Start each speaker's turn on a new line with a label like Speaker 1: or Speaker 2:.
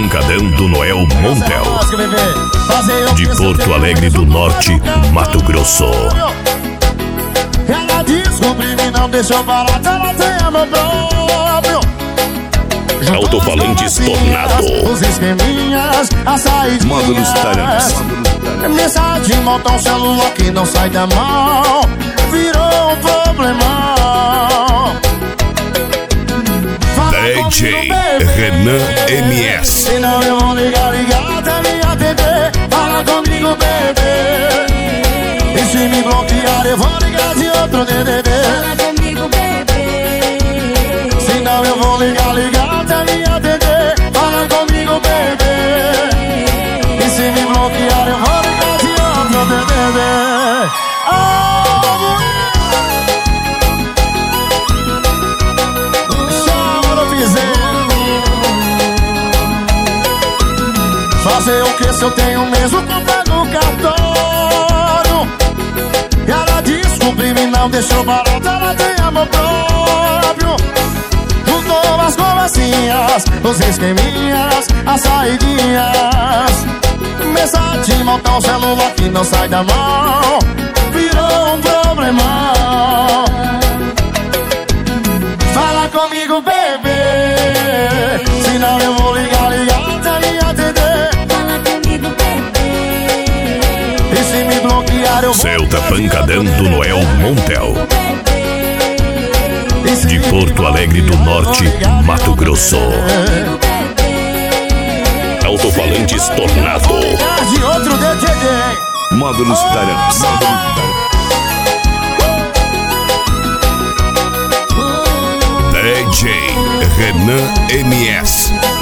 Speaker 1: Pancadão do Noel Montel, de Porto Alegre do Norte, Mato Grosso.
Speaker 2: Ela descobriu e não deixou barato, ela tem amor próprio.
Speaker 1: Alto-falantes Tornado,
Speaker 2: os esqueminhas, a saídinha.
Speaker 3: Módulos Tarantes.
Speaker 2: Mensagem de montar um celular que não sai da mão, virou um problemão.
Speaker 1: DJ Renan MS.
Speaker 2: Senão eu vou ligar até me atender. Fala comigo, bebê. E se me bloquear eu vou ligar de outro DDD.
Speaker 4: Fala comigo, bebê.
Speaker 2: Senão eu vou ligar até me atender. Fala comigo, bebê. E se me bloquear eu vou ligar de outro DDD. Chama no piseiro. Fazer o que se eu tenho mesmo conta no cartório? Ela descobriu e não deixou barato, ela tem amor próprio. Juntou as conversinhas, os esqueminhas, as saidinhas. Mensagem de montar um celular que não sai da mão, virou um problemão. Fala comigo, bebê. Senão eu vou ligar até me atender.
Speaker 4: Fala comigo, bebê.
Speaker 2: E se me bloquear eu vou
Speaker 1: Celta Pancadão do Noel Montel, de Porto Alegre do Norte, Mato Grosso. Alto-falantes Tornado,
Speaker 2: de outro DDD.
Speaker 3: Módulos Tarantes.
Speaker 1: DJ Renan MS.